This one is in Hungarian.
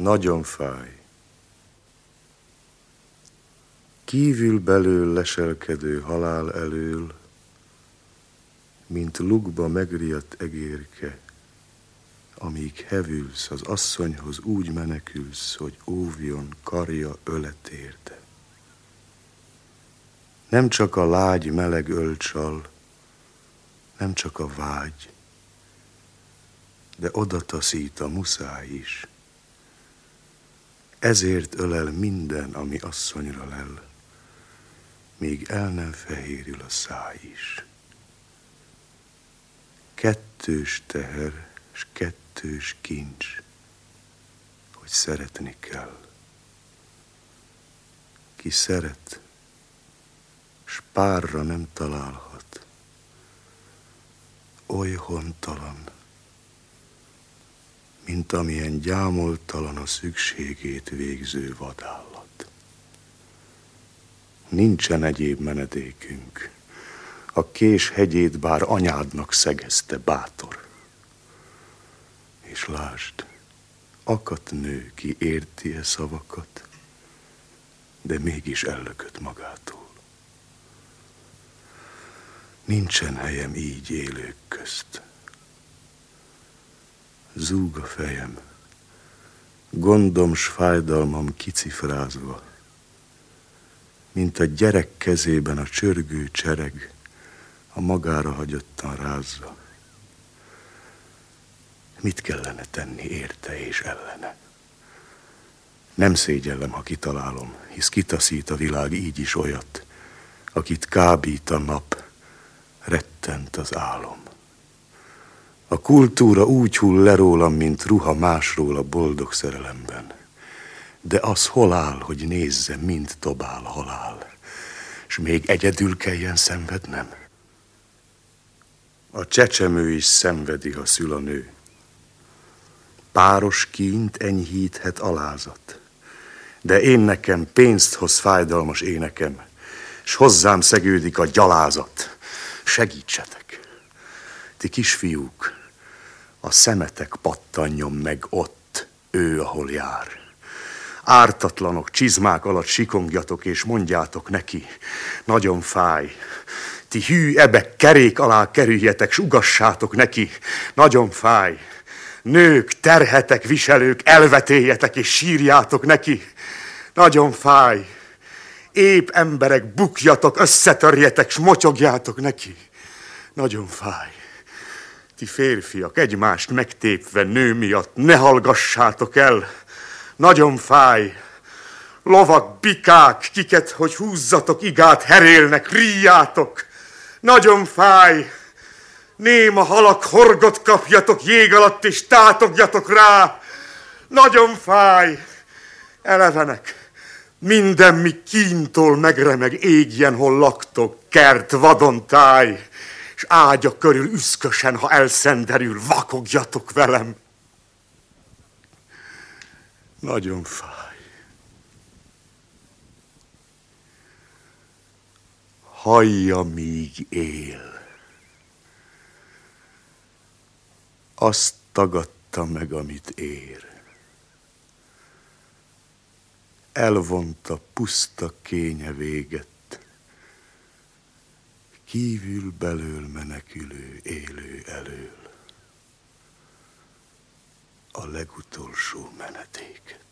Nagyon fáj. Kívül belől leselkedő halál elől, mint lukba megriadt egérke, amíg hevülsz, az asszonyhoz úgy menekülsz, hogy óvjon karja ölet érte. Nem csak a lágy meleg ölcsal, nem csak a vágy, de oda taszít a muszáj is. Ezért ölel minden, ami asszonyra lel, míg el nem fehérül a száj is. Kettős teher, s kettős kincs, hogy szeretni kell. Ki szeret, s párra nem találhat, oly hontalan, mint amilyen gyámoltalan a szükségét végző vadállat. Nincsen egyéb menedékünk, a Kés hegyét bár anyádnak szegezte bátor. És lásd, akadt nő, ki érti-e szavakat, de mégis ellökött magától. Nincsen helyem így élők közt. Zúg a fejem, gondom s fájdalmam kicifrázva, mint a gyerek kezében a csörgő csereg, a magára hagyottan rázza. Mit kellene tenni érte és ellene? Nem szégyellem, ha kitalálom, hisz kitaszít a világ így is olyat, akit kábít a nap, rettent az álom. A kultúra úgy hull le rólam, mint ruha másról a boldog szerelemben. De az hol áll, hogy nézze, mind tobál halál, s még egyedül kelljen szenvednem? A csecsemő is szenvedi, ha szül a nő. Páros kínt enyhíthet alázat, de én nekem pénzt hoz fájdalmas énekem, s hozzám szegődik a gyalázat. Segítsetek, ti kisfiúk, a szemetek pattanjon meg ott, ő, ahol jár. Ártatlanok, csizmák alatt sikongjatok, és mondjátok neki, nagyon fáj. Ti hű ebek kerék alá kerüljetek, s ugassátok neki, nagyon fáj. Nők, terhetek, viselők, elvetéljetek, és sírjátok neki, nagyon fáj. Épp emberek, bukjatok, összetörjetek, s motyogjátok neki, nagyon fáj. Ti férfiak, egymást megtépve nő miatt, ne hallgassátok el, nagyon fáj. Lovak, bikák, kiket, hogy húzzatok igát, herélnek, ríjátok, nagyon fáj. Néma halak, horgot kapjatok jég alatt, és tátogjatok rá, nagyon fáj. Elevenek, minden, mi kíntól megremeg, égjen, hol laktok, kert, vadontáj, és ágya körül üszkösen, ha elszenderül, vakogjatok velem. Nagyon fáj. Hallja, míg él. Azt tagadta meg, amit ér. Elvonta puszta kénye véget, kívül belől menekülő élő elől a legutolsó menedéket.